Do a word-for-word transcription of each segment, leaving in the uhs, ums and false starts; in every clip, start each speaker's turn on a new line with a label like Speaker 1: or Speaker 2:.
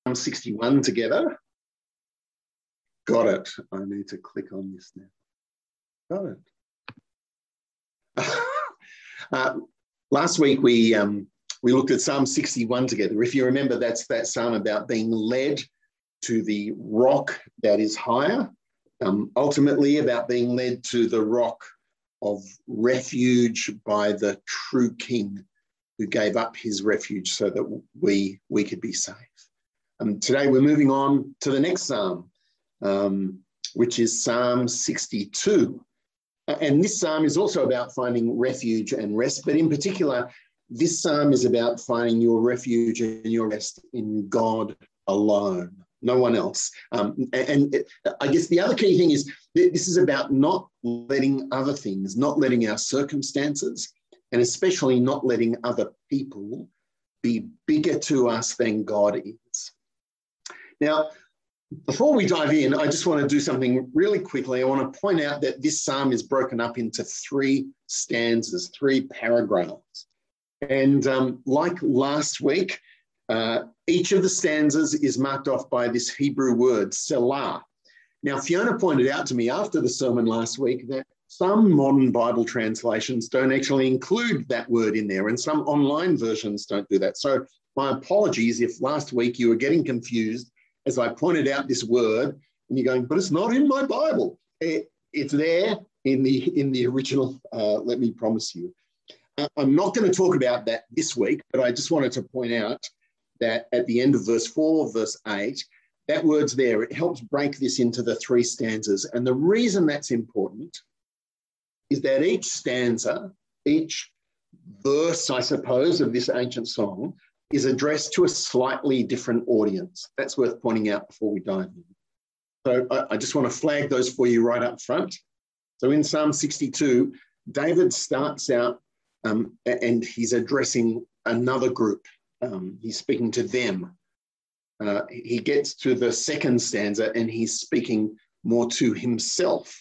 Speaker 1: sixty-one together. Got it. I need to click on this now. Got it. uh, last week we um, we looked at Psalm sixty-one together. If you remember, that's that psalm about being led to the rock that is higher, um, ultimately about being led to the rock of refuge by the true King who gave up his refuge so that we, we could be safe. Um, today we're moving on to the next psalm, um, which is Psalm sixty-two. And this psalm is also about finding refuge and rest, but in particular, this psalm is about finding your refuge and your rest in God alone, no one else. Um, and it, I guess the other key thing is this is about not letting other things, not letting our circumstances, and especially not letting other people be bigger to us than God is. Now, before we dive in, I just want to do something really quickly. I want to point out that this psalm is broken up into three stanzas, three paragraphs. And um, like last week, uh, each of the stanzas is marked off by this Hebrew word, Selah. Now, Fiona pointed out to me after the sermon last week that some modern Bible translations don't actually include that word in there, and some online versions don't do that. So my apologies if last week you were getting confused as I pointed out this word and you're going, but it's not in my Bible. It, it's there in the, in the original, uh, let me promise you. Uh, I'm not going to talk about that this week, but I just wanted to point out that at the end of verse four, verse eight, that word's there. It helps break this into the three stanzas. And the reason that's important is that each stanza, each verse, I suppose, of this ancient song is addressed to a slightly different audience. That's worth pointing out before we dive in. So I, I just want to flag those for you right up front. So in Psalm sixty-two, David starts out um, and he's addressing another group. Um, he's speaking to them. Uh, he gets to the second stanza and he's speaking more to himself.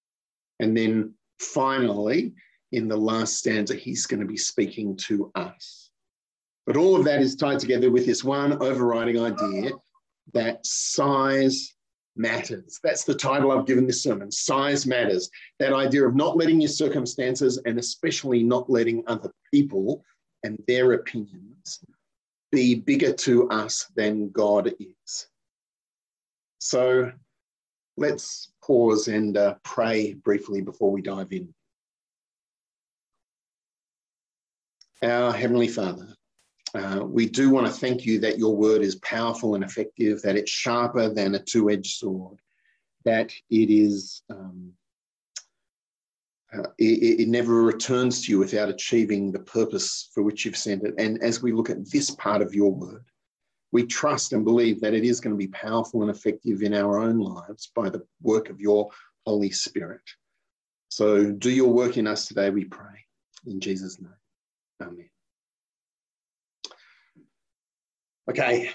Speaker 1: And then finally, in the last stanza, he's going to be speaking to us. But all of that is tied together with this one overriding idea that size matters. That's the title I've given this sermon, Size Matters. That idea of not letting your circumstances and especially not letting other people and their opinions be bigger to us than God is. So let's pause and uh, pray briefly before we dive in. Our Heavenly Father, uh, we do want to thank you that your word is powerful and effective, that it's sharper than a two-edged sword, that it is um, Uh, it, it never returns to you without achieving the purpose for which you've sent it. And as we look at this part of your word, we trust and believe that it is going to be powerful and effective in our own lives by the work of your Holy Spirit. So do your work in us today, we pray. In Jesus' name, amen. Okay.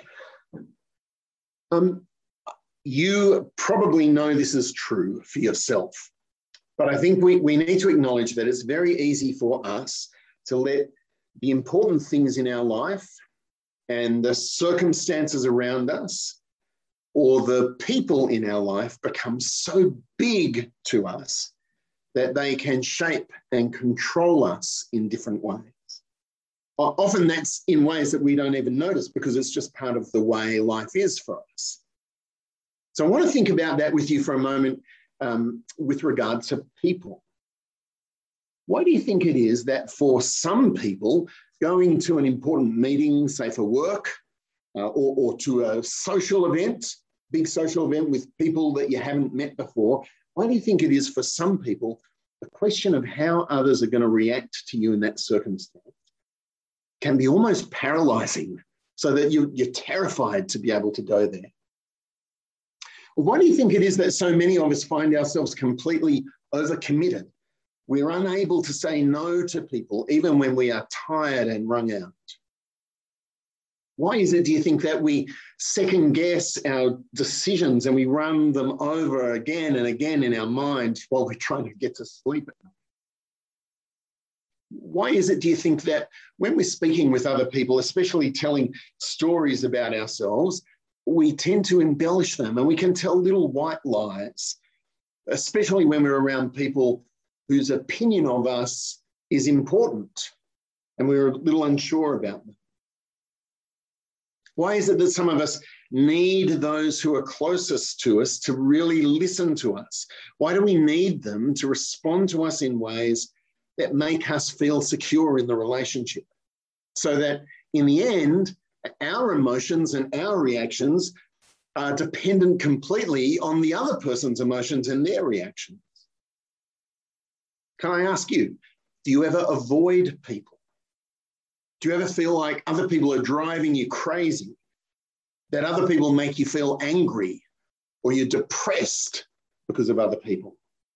Speaker 1: Um, you probably know this is true for yourself. But I think we, we need to acknowledge that it's very easy for us to let the important things in our life and the circumstances around us or the people in our life become so big to us that they can shape and control us in different ways. Often that's in ways that we don't even notice because it's just part of the way life is for us. So I want to think about that with you for a moment. Um, with regard to people. Why do you think it is that for some people, going to an important meeting, say for work, uh, or, or to a social event, big social event with people that you haven't met before, why do you think it is for some people, the question of how others are going to react to you in that circumstance can be almost paralyzing, so that you, you're terrified to be able to go there? Why do you think it is that so many of us find ourselves completely overcommitted? We're unable to say no to people, even when we are tired and wrung out. Why is it, do you think, that we second guess our decisions and we run them over again and again in our mind while we're trying to get to sleep? Why is it, do you think, that when we're speaking with other people, especially telling stories about ourselves, we tend to embellish them, and we can tell little white lies, especially when we're around people whose opinion of us is important and we're a little unsure about them. Why is it that some of us need those who are closest to us to really listen to us? Why do we need them to respond to us in ways that make us feel secure in the relationship, so that in the end, our emotions and our reactions are dependent completely on the other person's emotions and their reactions? Can I ask you, do you ever avoid people? Do you ever feel like other people are driving you crazy? That other people make you feel angry, or you're depressed because of other people?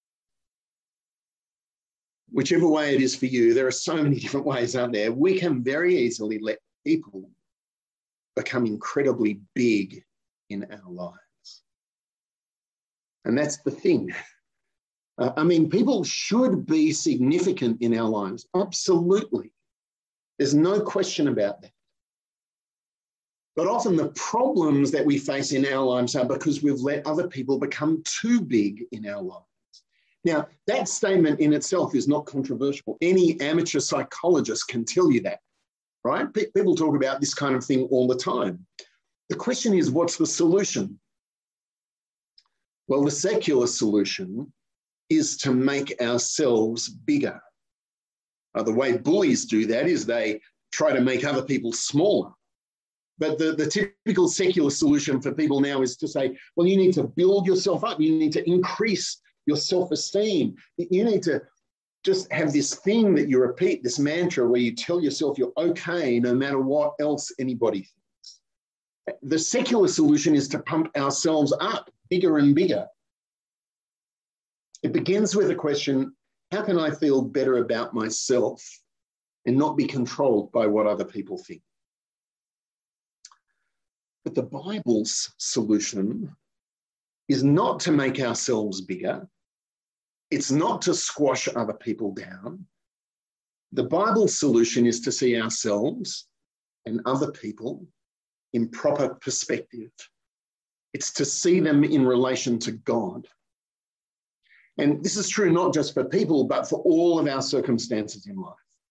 Speaker 1: Whichever way it is for you, there are so many different ways out there. We can very easily let people become incredibly big in our lives. And that's the thing. Uh, I mean, people should be significant in our lives. Absolutely. There's no question about that. But often the problems that we face in our lives are because we've let other people become too big in our lives. Now, that statement in itself is not controversial. Any amateur psychologist can tell you that, right? People talk about this kind of thing all the time. The question is, what's the solution? Well, the secular solution is to make ourselves bigger. Uh, the way bullies do that is they try to make other people smaller. But the, the typical secular solution for people now is to say, well, you need to build yourself up. You need to increase your self-esteem. You need to just have this thing that you repeat, this mantra where you tell yourself you're okay no matter what else anybody thinks. The secular solution is to pump ourselves up bigger and bigger. It begins with a question, how can I feel better about myself and not be controlled by what other people think? But the Bible's solution is not to make ourselves bigger. It's not to squash other people down. The Bible's solution is to see ourselves and other people in proper perspective. It's to see them in relation to God. And this is true not just for people, but for all of our circumstances in life.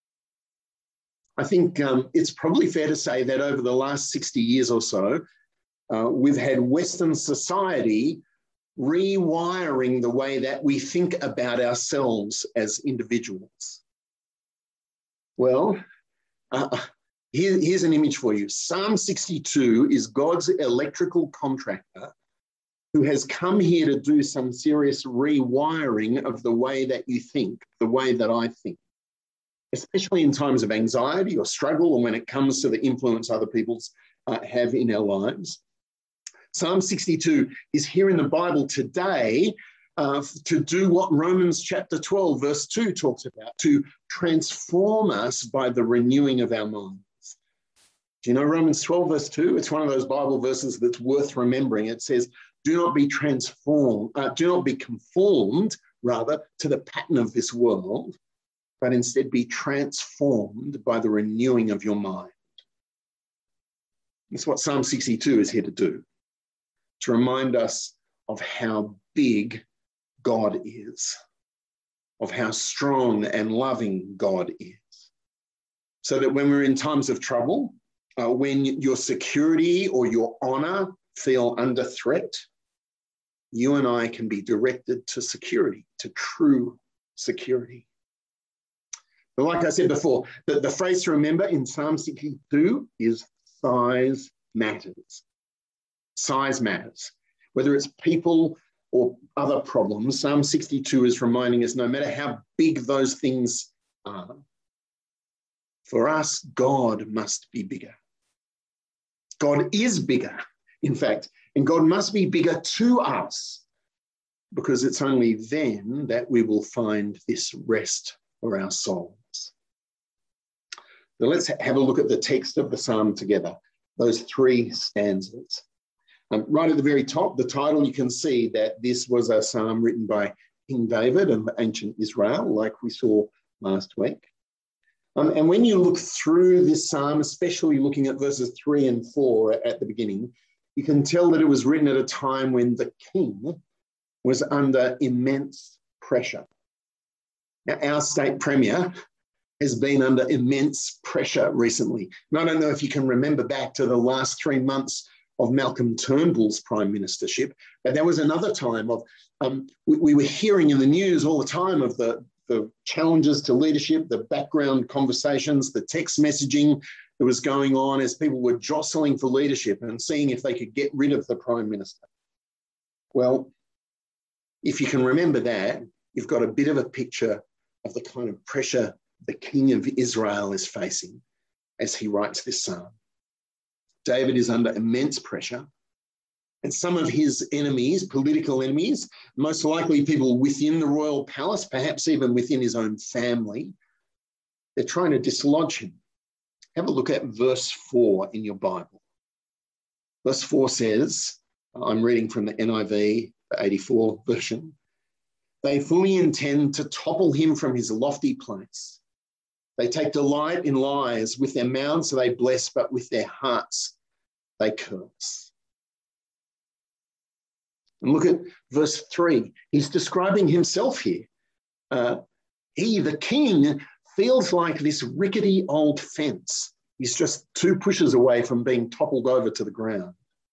Speaker 1: I think um, it's probably fair to say that over the last sixty years or so, uh, we've had Western society rewiring the way that we think about ourselves as individuals. Well, uh, here, here's an image for you. Psalm sixty-two is God's electrical contractor who has come here to do some serious rewiring of the way that you think, the way that I think, especially in times of anxiety or struggle, or when it comes to the influence other people uh, have in our lives. Psalm sixty-two is here in the Bible today uh, to do what Romans chapter twelve, verse two talks about, to transform us by the renewing of our minds. Do you know Romans twelve, verse two? It's one of those Bible verses that's worth remembering. It says, do not be transformed, uh, do not be conformed, rather, to the pattern of this world, but instead be transformed by the renewing of your mind. That's what Psalm sixty-two is here to do, to remind us of how big God is, of how strong and loving God is, so that when we're in times of trouble, uh, when your security or your honor feel under threat, you and I can be directed to security, to true security. But like I said before, the, the phrase to remember in Psalm sixty-two is size matters. Size matters. Whether it's people or other problems, Psalm sixty-two is reminding us no matter how big those things are, for us, God must be bigger. God is bigger, in fact, and God must be bigger to us, because it's only then that we will find this rest for our souls. So let's have a look at the text of the psalm together, those three stanzas. Um, right at the very top, the title, you can see that this was a psalm written by King David of ancient Israel, like we saw last week. Um, and when you look through this psalm, especially looking at verses three and four at the beginning, you can tell that it was written at a time when the king was under immense pressure. Now, our state premier has been under immense pressure recently. And I don't know if you can remember back to the last three months of Malcolm Turnbull's prime ministership, but there was another time of, um, we, we were hearing in the news all the time of the, the challenges to leadership, the background conversations, the text messaging that was going on as people were jostling for leadership and seeing if they could get rid of the prime minister. Well, if you can remember that, you've got a bit of a picture of the kind of pressure the king of Israel is facing as he writes this psalm. David is under immense pressure, and some of his enemies, political enemies, most likely people within the royal palace, perhaps even within his own family, they're trying to dislodge him. Have a look at verse four in your Bible. Verse four says, I'm reading from the N I V, the eighty-four version, they fully intend to topple him from his lofty place. They take delight in lies. With their mouths they bless, but with their hearts they curse. And look at verse three. He's describing himself here. Uh, he, the king, feels like this rickety old fence. He's just two pushes away from being toppled over to the ground.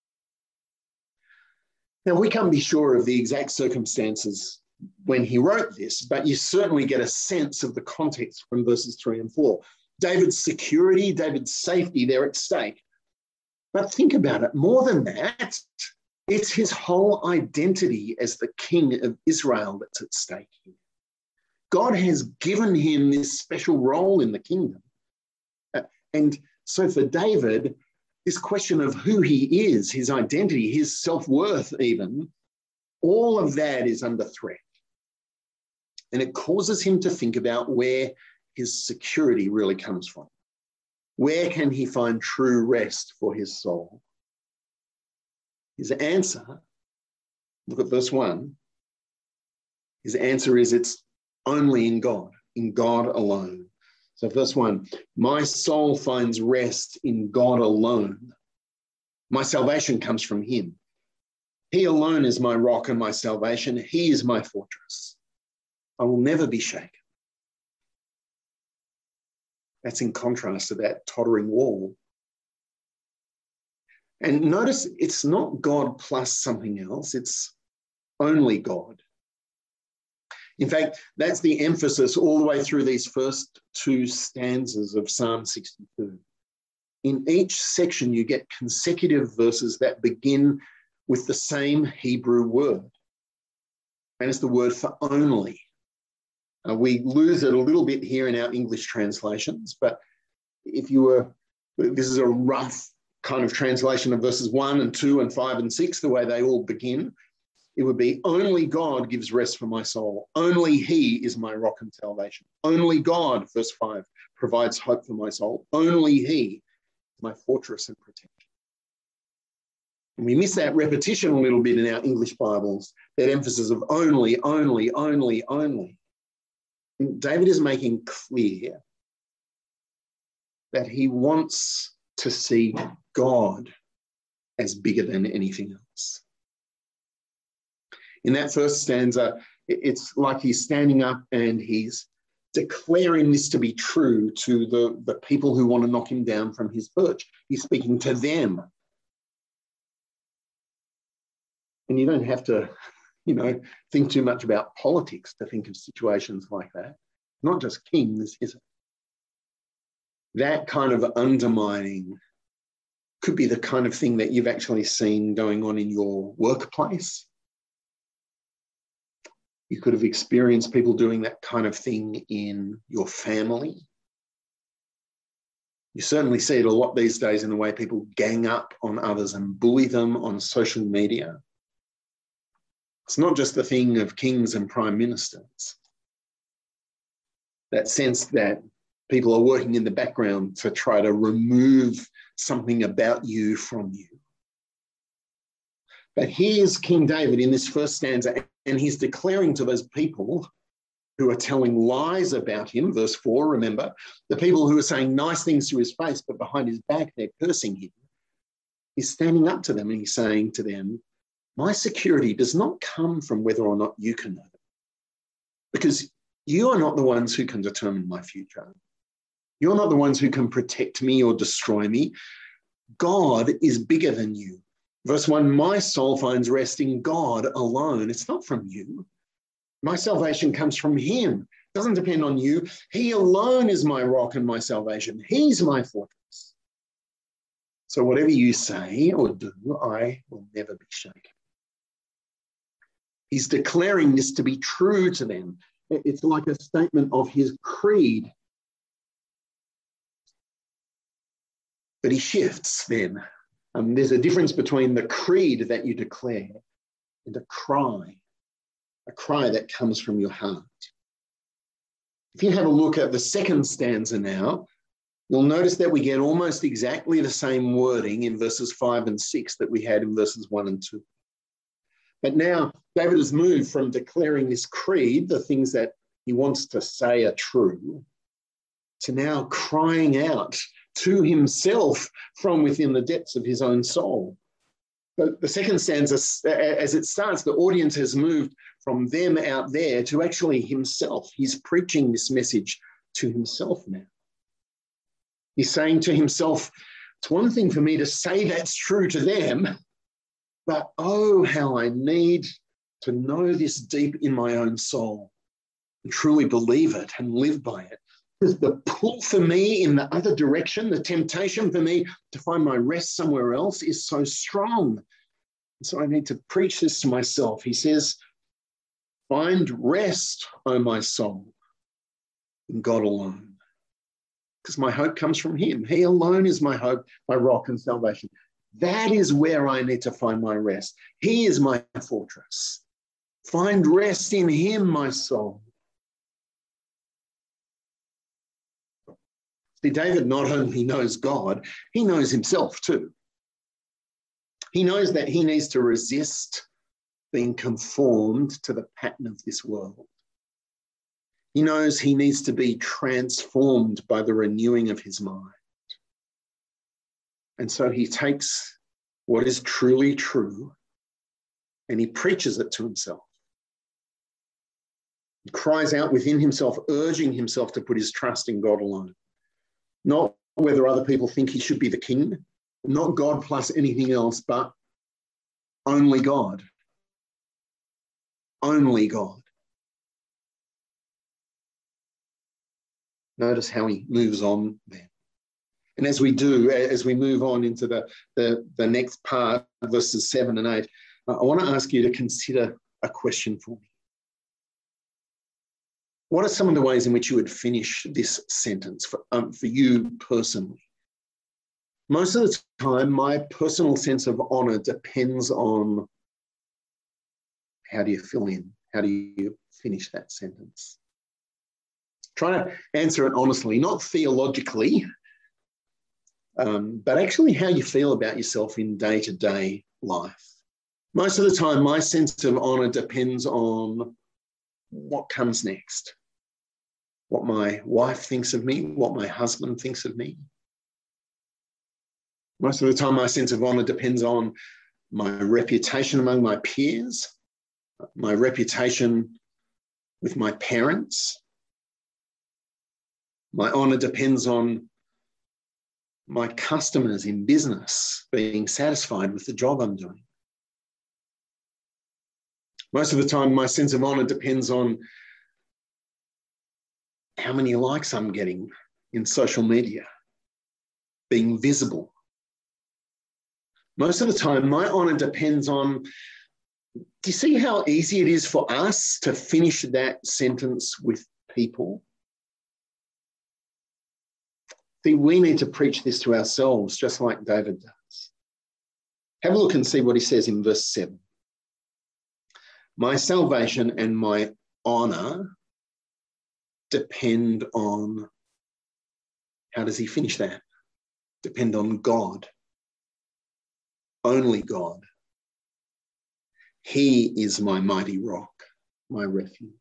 Speaker 1: Now, we can't be sure of the exact circumstances when he wrote this, but you certainly get a sense of the context from verses three and four. David's security, David's safety, they're at stake. But think about it, more than that, it's his whole identity as the king of Israel that's at stake here. God has given him this special role in the kingdom. Uh, and so for David, this question of who he is, his identity, his self-worth even, all of that is under threat. And it causes him to think about where his security really comes from. Where can he find true rest for his soul? His answer, look at verse one. His answer is it's only in God, in God alone. So verse one, my soul finds rest in God alone. My salvation comes from him. He alone is my rock and my salvation. He is my fortress. I will never be shaken. That's in contrast to that tottering wall. And notice it's not God plus something else. It's only God. In fact, that's the emphasis all the way through these first two stanzas of Psalm sixty-two. In each section, you get consecutive verses that begin with the same Hebrew word. And it's the word for only. Uh, we lose it a little bit here in our English translations, but if you were, this is a rough kind of translation of verses one and two and five and six, the way they all begin, it would be only God gives rest for my soul. Only he is my rock and salvation. Only God, verse five, provides hope for my soul. Only he is my fortress and protection. And we miss that repetition a little bit in our English Bibles, that emphasis of only, only, only, only. And David is making clear that he wants to see God as bigger than anything else. In that first stanza, it's like he's standing up and he's declaring this to be true to the, the people who want to knock him down from his perch. He's speaking to them. And you don't have to, you know, think too much about politics to think of situations like that. Not just kings, is it? That kind of undermining could be the kind of thing that you've actually seen going on in your workplace. You could have experienced people doing that kind of thing in your family. You certainly see it a lot these days in the way people gang up on others and bully them on social media. It's not just the thing of kings and prime ministers. That sense that people are working in the background to try to remove something about you from you. But here's King David in this first stanza, and he's declaring to those people who are telling lies about him, verse four, remember, the people who are saying nice things to his face, but behind his back, they're cursing him. He's standing up to them and he's saying to them, my security does not come from whether or not you can know it, because you are not the ones who can determine my future. You're not the ones who can protect me or destroy me. God is bigger than you. Verse one, my soul finds rest in God alone. It's not from you. My salvation comes from him. It doesn't depend on you. He alone is my rock and my salvation. He's my fortress. So whatever you say or do, I will never be shaken. He's declaring this to be true to them. It's like a statement of his creed. But he shifts then. Um, there's a difference between the creed that you declare and a cry, a cry that comes from your heart. If you have a look at the second stanza now, you'll notice that we get almost exactly the same wording in verses five and six that we had in verses one and two. But now David has moved from declaring this creed, the things that he wants to say are true, to now crying out to himself from within the depths of his own soul. But the second stanza, as it starts, the audience has moved from them out there to actually himself. He's preaching this message to himself now. He's saying to himself, it's one thing for me to say that's true to them, but oh, how I need to know this deep in my own soul and truly believe it and live by it. Because the pull for me in the other direction, the temptation for me to find my rest somewhere else is so strong. And so I need to preach this to myself. He says, find rest, O my soul, in God alone. Because my hope comes from him. He alone is my hope, my rock and salvation. That is where I need to find my rest. He is my fortress. Find rest in him, my soul. See, David not only knows God, he knows himself too. He knows that he needs to resist being conformed to the pattern of this world. He knows he needs to be transformed by the renewing of his mind. And so he takes what is truly true and he preaches it to himself. He cries out within himself, urging himself to put his trust in God alone. Not whether other people think he should be the king, not God plus anything else, but only God. Only God. Notice how he moves on there. And as we do, as we move on into the, the, the next part, verses seven and eight, I want to ask you to consider a question for me. What are some of the ways in which you would finish this sentence for, um, for you personally? Most of the time, my personal sense of honour depends on how do you fill in? How do you finish that sentence? Try to answer it honestly, not theologically, um, but actually how you feel about yourself in day-to-day life. Most of the time, my sense of honour depends on what comes next. What my wife thinks of me, what my husband thinks of me. Most of the time, my sense of honour depends on my reputation among my peers, my reputation with my parents. My honour depends on my customers in business being satisfied with the job I'm doing. Most of the time, my sense of honour depends on how many likes I'm getting in social media, being visible. Most of the time, my honour depends on, do you see how easy it is for us to finish that sentence with people? See, we need to preach this to ourselves, just like David does. Have a look and see what he says in verse seven. My salvation and my honour depend on, how does he finish that? Depend on God. Only God. He is my mighty rock, my refuge.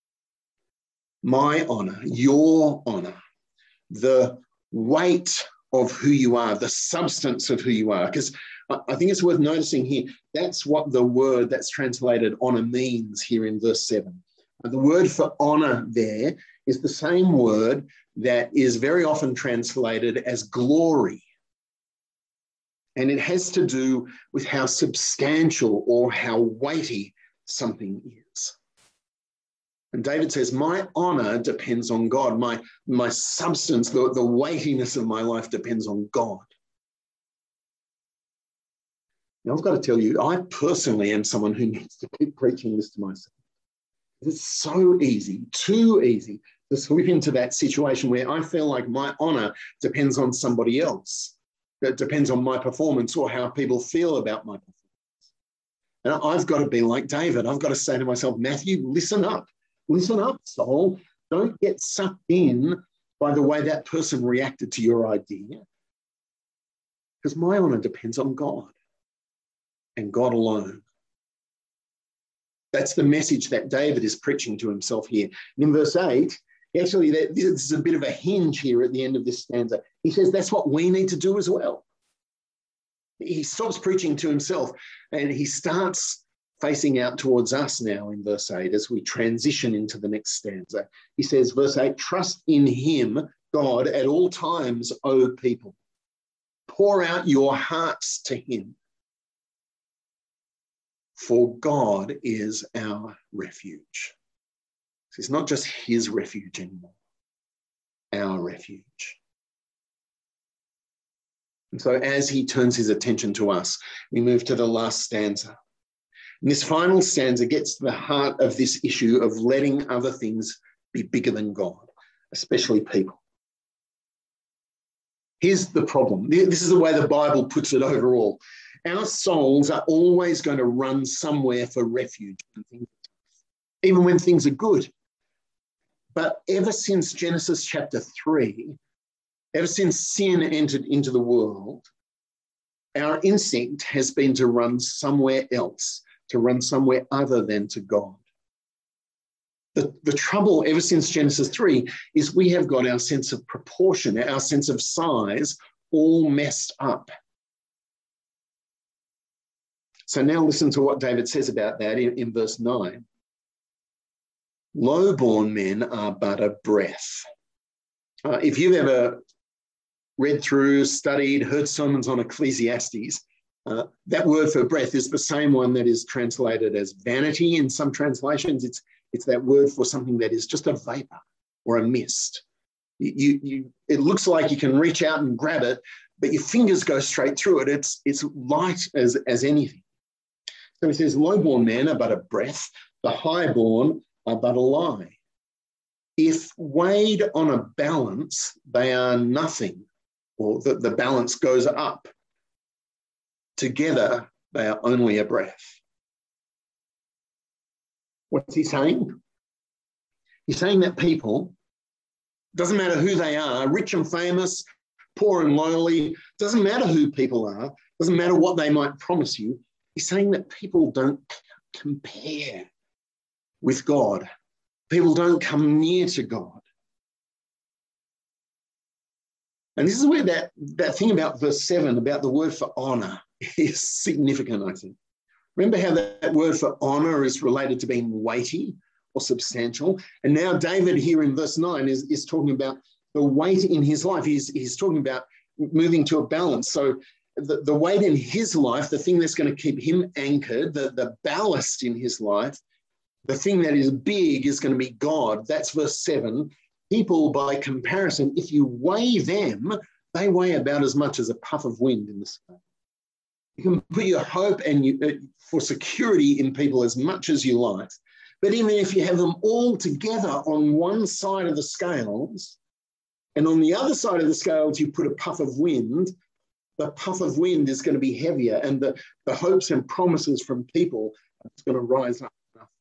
Speaker 1: My honour, your honour, the weight of who you are, the substance of who you are. Because I think it's worth noticing here, that's what the word that's translated honor means here in verse seven. The word for honor there is the same word that is very often translated as glory. And it has to do with how substantial or how weighty something is. And David says, my honor depends on God. My, my substance, the, the weightiness of my life depends on God. Now, I've got to tell you, I personally am someone who needs to keep preaching this to myself. It's so easy, too easy, to slip into that situation where I feel like my honor depends on somebody else. It depends on my performance or how people feel about my performance. And I've got to be like David. I've got to say to myself, Matthew, listen up. Listen up, soul. Don't get sucked in by the way that person reacted to your idea. Because my honor depends on God and God alone. That's the message that David is preaching to himself here. And in verse eight, actually, this is a bit of a hinge here at the end of this stanza. He says that's what we need to do as well. He stops preaching to himself and he starts facing out towards us now in verse eight as we transition into the next stanza. He says, verse eight, trust in him, God, at all times, O people. Pour out your hearts to him. For God is our refuge. It's not just his refuge anymore, our refuge. And so as he turns his attention to us, we move to the last stanza. And this final stanza gets to the heart of this issue of letting other things be bigger than God, especially people. Here's the problem. This is the way the Bible puts it overall. Our souls are always going to run somewhere for refuge, even when things are good. But ever since Genesis chapter three, ever since sin entered into the world, our instinct has been to run somewhere else, to run somewhere other than to God. The, the trouble ever since Genesis three is we have got our sense of proportion, our sense of size all messed up. So now listen to what David says about that in, in verse nine. Low-born men are but a breath. Uh, if you've ever read through, studied, heard sermons on Ecclesiastes, uh, that word for breath is the same one that is translated as vanity in some translations. It's, it's that word for something that is just a vapor or a mist. You, you, you, it looks like you can reach out and grab it, but your fingers go straight through it. It's, it's light as, as anything. So he says, low-born men are but a breath, the high-born are but a lie. If weighed on a balance, they are nothing, or the, the balance goes up. Together, they are only a breath. What's he saying? He's saying that people, doesn't matter who they are, rich and famous, poor and lowly, doesn't matter who people are, doesn't matter what they might promise you. He's saying that people don't compare with God. People don't come near to God. And this is where that, that thing about verse seven, about the word for honor, is significant, I think. Remember how that, that word for honor is related to being weighty or substantial? And now David here in verse nine is, is talking about the weight in his life. He's, he's talking about moving to a balance. So the, the weight in his life, the thing that's going to keep him anchored, the, the ballast in his life, the thing that is big is going to be God. That's verse seven. People, by comparison, if you weigh them, they weigh about as much as a puff of wind in the sky. You can put your hope and you, uh, for security in people as much as you like. But even if you have them all together on one side of the scales, and on the other side of the scales you put a puff of wind, the puff of wind is going to be heavier, and the, the hopes and promises from people are going to rise up.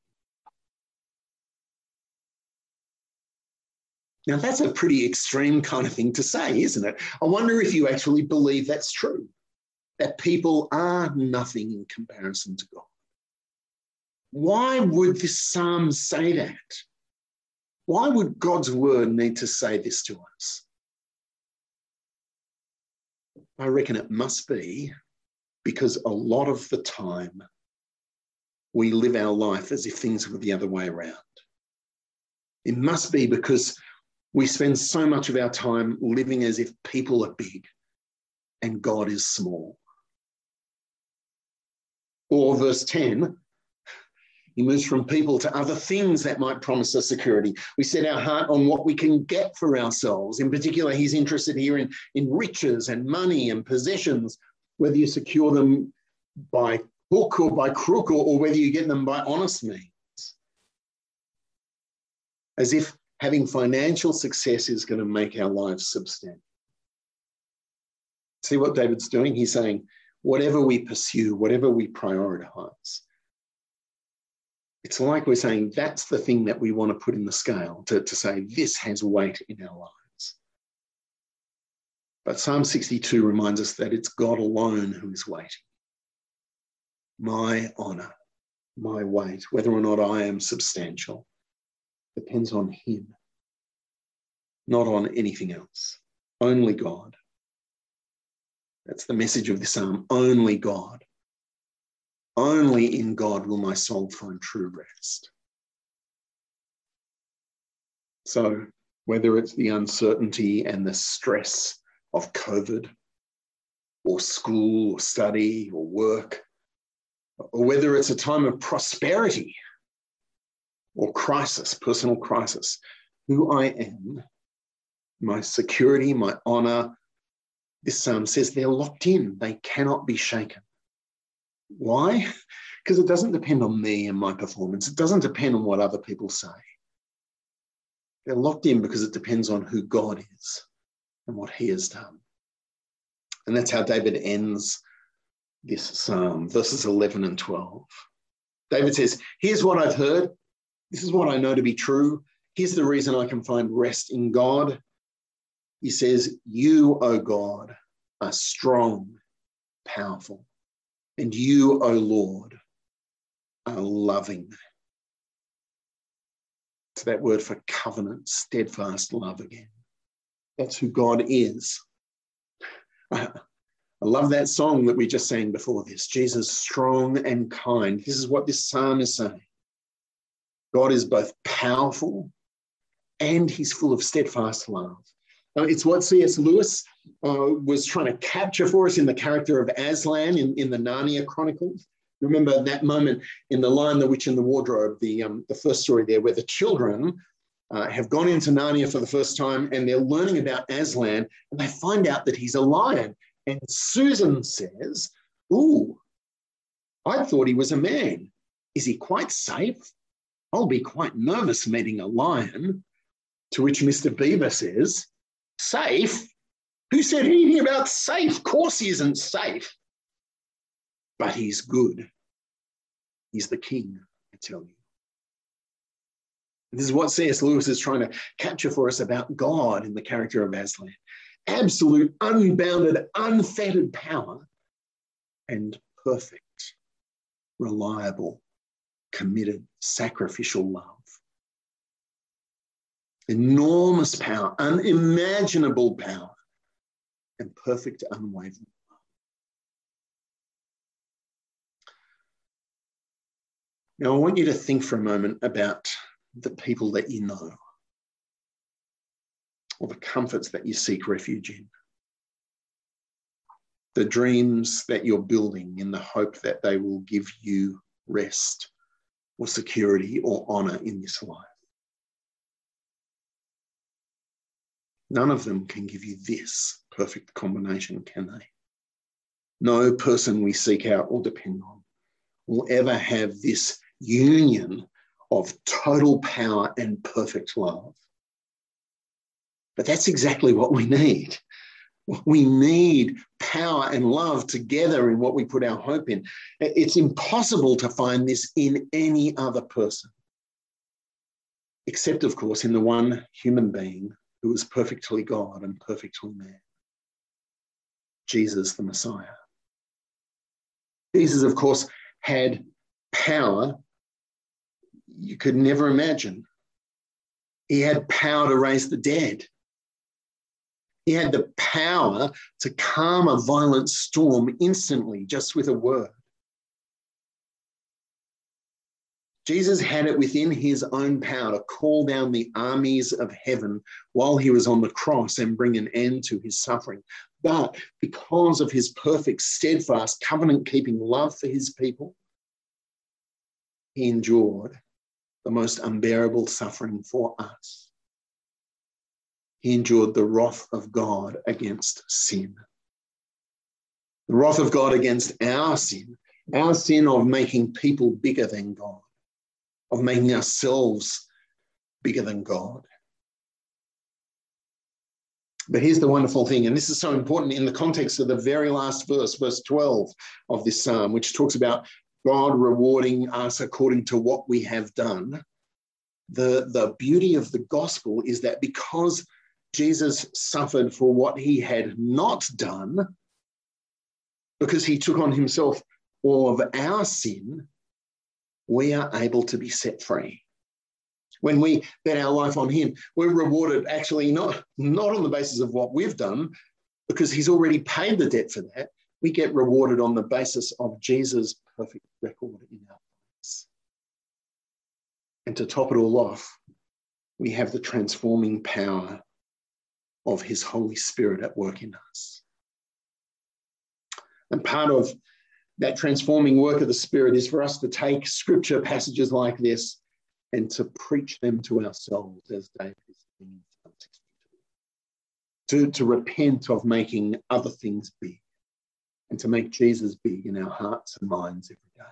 Speaker 1: Now, that's a pretty extreme kind of thing to say, isn't it? I wonder if you actually believe that's true, that people are nothing in comparison to God. Why would this psalm say that? Why would God's word need to say this to us? I reckon it must be because a lot of the time we live our life as if things were the other way around. It must be because we spend so much of our time living as if people are big and God is small. Or verse ten, he moves from people to other things that might promise us security. We set our heart on what we can get for ourselves. In particular, he's interested here in, in riches and money and possessions, whether you secure them by hook or by crook, or, or whether you get them by honest means. As if having financial success is going to make our lives substantial. See what David's doing? He's saying, whatever we pursue, whatever we prioritize, it's like we're saying that's the thing that we want to put in the scale to, to say this has weight in our lives. But Psalm sixty-two reminds us that it's God alone who is weighty. My honour, my weight, whether or not I am substantial, depends on him, not on anything else. Only God. That's the message of the psalm. Only God. Only in God will my soul find true rest. So whether it's the uncertainty and the stress of COVID, or school, or study, or work, or whether it's a time of prosperity or crisis, personal crisis, who I am, my security, my honour, this psalm says they're locked in. They cannot be shaken. Why? Because it doesn't depend on me and my performance. It doesn't depend on what other people say. They're locked in because it depends on who God is and what he has done. And that's how David ends this psalm, verses eleven and twelve. David says, here's what I've heard. This is what I know to be true. Here's the reason I can find rest in God. He says, you, O God, are strong, powerful, and you, O Lord, are loving. It's that word for covenant, steadfast love again. That's who God is. I love that song that we just sang before this. Jesus, strong and kind. This is what this psalm is saying. God is both powerful and he's full of steadfast love. Uh, it's what C S Lewis uh, was trying to capture for us in the character of Aslan in, in the Narnia Chronicles. Remember that moment in The Lion, the Witch and the Wardrobe, the, um, the first story there, where the children uh, have gone into Narnia for the first time and they're learning about Aslan and they find out that he's a lion. And Susan says, ooh, I thought he was a man. Is he quite safe? I'll be quite nervous meeting a lion. To which Mister Beaver says, safe? Who said anything about safe? Of course he isn't safe. But he's good. He's the king, I tell you. This is what C S Lewis is trying to capture for us about God in the character of Aslan. Absolute, unbounded, unfettered power and perfect, reliable, committed, sacrificial love. Enormous power, unimaginable power, and perfect, unwavering love. Now, I want you to think for a moment about the people that you know, or the comforts that you seek refuge in, the dreams that you're building in the hope that they will give you rest or security or honour in this life. None of them can give you this perfect combination, can they? No person we seek out or depend on will ever have this union of total power and perfect love. But that's exactly what we need. We need power and love together in what we put our hope in. It's impossible to find this in any other person, except, of course, in the one human being who is perfectly God and perfectly man, Jesus the Messiah. Jesus, of course, had power you could never imagine. He had power to raise the dead. He had the power to calm a violent storm instantly, just with a word. Jesus had it within his own power to call down the armies of heaven while he was on the cross and bring an end to his suffering. But because of his perfect, steadfast, covenant-keeping love for his people, he endured the most unbearable suffering for us. He endured the wrath of God against sin. The wrath of God against our sin, our sin of making people bigger than God, of making ourselves bigger than God. But here's the wonderful thing, and this is so important in the context of the very last verse, verse twelve of this psalm, which talks about God rewarding us according to what we have done. The, the beauty of the gospel is that because Jesus suffered for what he had not done, because he took on himself all of our sin, we are able to be set free. When we bet our life on him, we're rewarded actually not, not on the basis of what we've done, because he's already paid the debt for that. We get rewarded on the basis of Jesus' perfect record in our lives. And to top it all off, we have the transforming power of his Holy Spirit at work in us. And part of that transforming work of the Spirit is for us to take scripture passages like this and to preach them to ourselves, as David is saying in Psalm sixty-two. To, to repent of making other things big and to make Jesus big in our hearts and minds every day.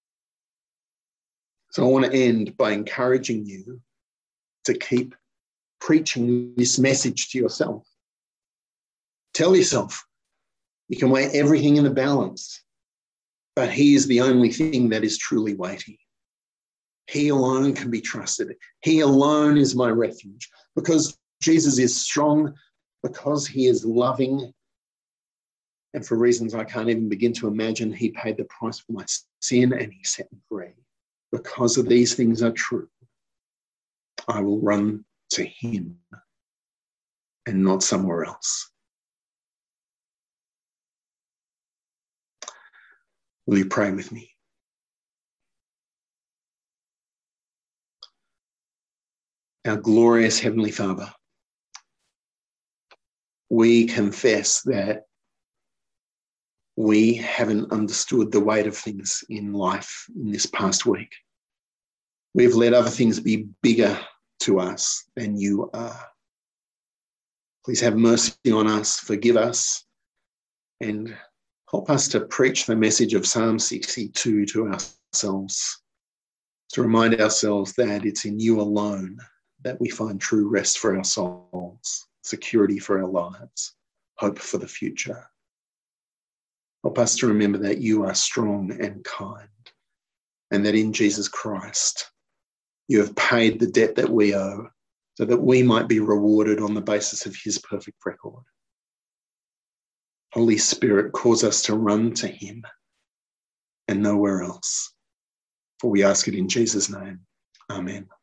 Speaker 1: So I want to end by encouraging you to keep preaching this message to yourself. Tell yourself you can weigh everything in the balance, but he is the only thing that is truly weighty. He alone can be trusted. He alone is my refuge, because Jesus is strong, because he is loving, and for reasons I can't even begin to imagine, he paid the price for my sin and he set me free. Because of these things are true, I will run to him and not somewhere else. Will you pray with me? Our glorious Heavenly Father, we confess that we haven't understood the weight of things in life in this past week. We've let other things be bigger to us than you are. Please have mercy on us, forgive us, and help us to preach the message of Psalm sixty-two to ourselves, to remind ourselves that it's in you alone that we find true rest for our souls, security for our lives, hope for the future. Help us to remember that you are strong and kind, and that in Jesus Christ, you have paid the debt that we owe so that we might be rewarded on the basis of his perfect record. Holy Spirit, cause us to run to him and nowhere else. For we ask it in Jesus' name. Amen.